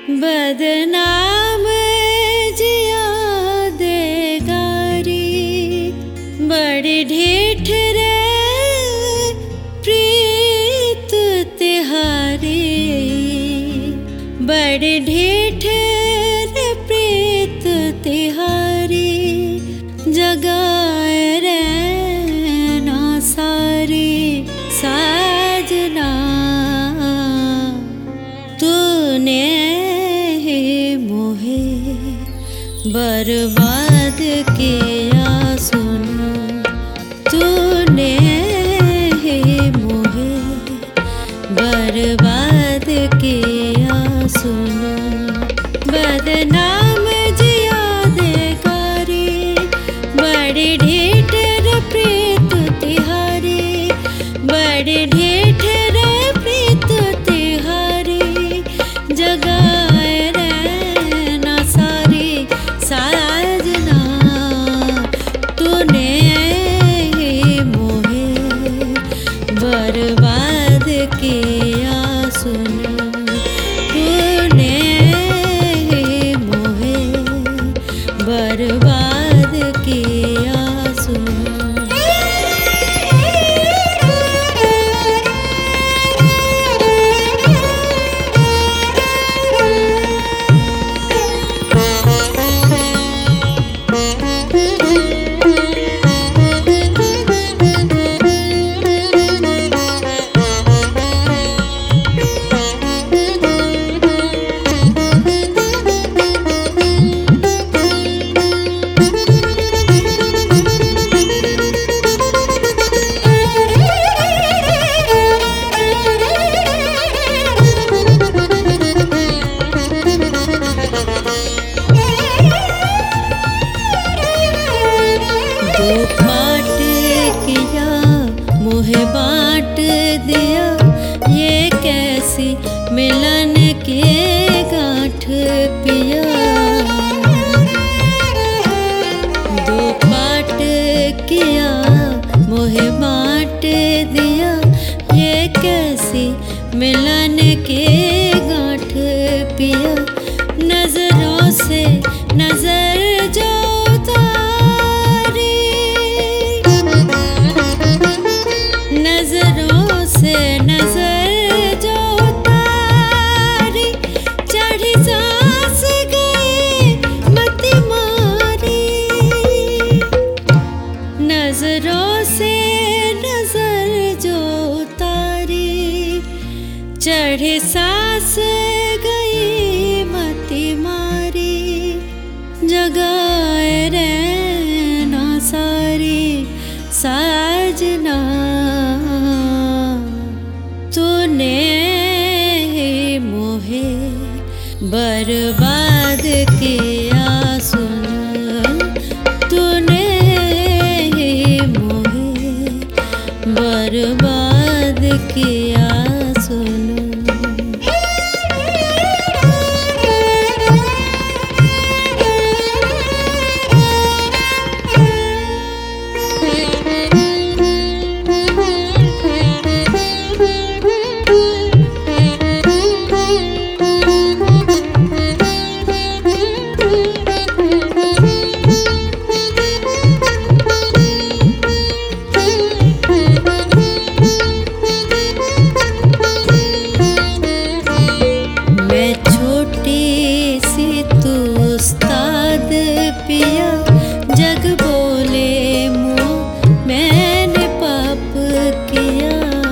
बदनाम जिया देगारी बड़ी ढीठ रे प्रीत तिहारी बड़ी ढीठ रे प्रीत तिहारी जगाए रे ना सारी साजना तूने बर्बाद किया सुनो तूने ही मुझे बर्बाद किया सुनो बदनाम जिया देगारी बड़ी ढीठ रे प्रीत तिहारी बड़ी ढीठ रे प्रीत तिहारी जगाए साजना तूने मोहे बर्बाद किया सुनो तूने मोहे बर्बाद किया सुनो मुझे बांट दिया ये कैसी मिलन के गांठ पिया दो पाट किया मुझे बांट दिया ये कैसी मिलन के गांठ पिया नजरों से नजर जो नजरों से नजर जो तारी चढ़ी सांस गई मत मारी नजरों से नजर जो तारी चढ़ी सांस गई मत मारी जगाए रहना सारी साजना तूने मोहे बर्बाद किया सुन तूने मोहे बर्बाद किया सुन पिया जग बोले मुँह मैंने पाप किया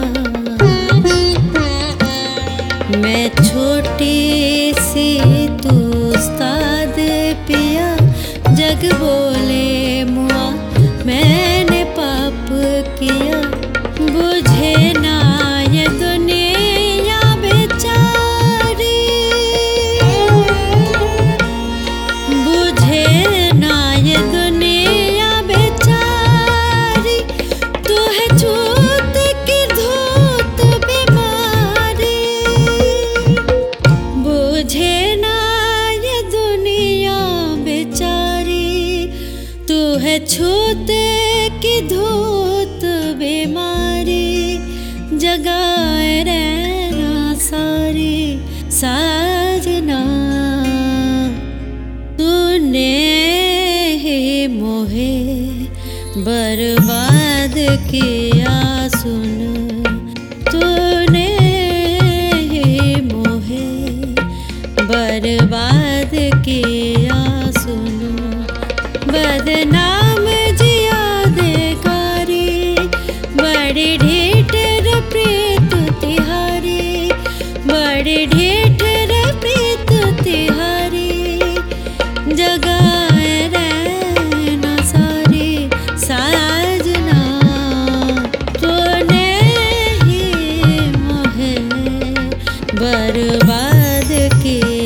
मैं छोटी सी तू उस्ताद पिया जग बोले मुँह मैंने पाप किया बुझे ना ये दुनिया बेचारी ये दुनिया बेचारी तू है छूत की धूत बीमारी बुझे ना ये दुनिया बेचारी तू बर्बाद किया सुन तूने ही मोहे, बर्बाद किया सुन। बदनाम जिया देकारी, बड़ी ढेठर प्रीत तिहारी, बड़ी ढेठर प्रीत तिहारी। जगाए रहना सारी साजना, तूने ही मोहे बर्बाद किया।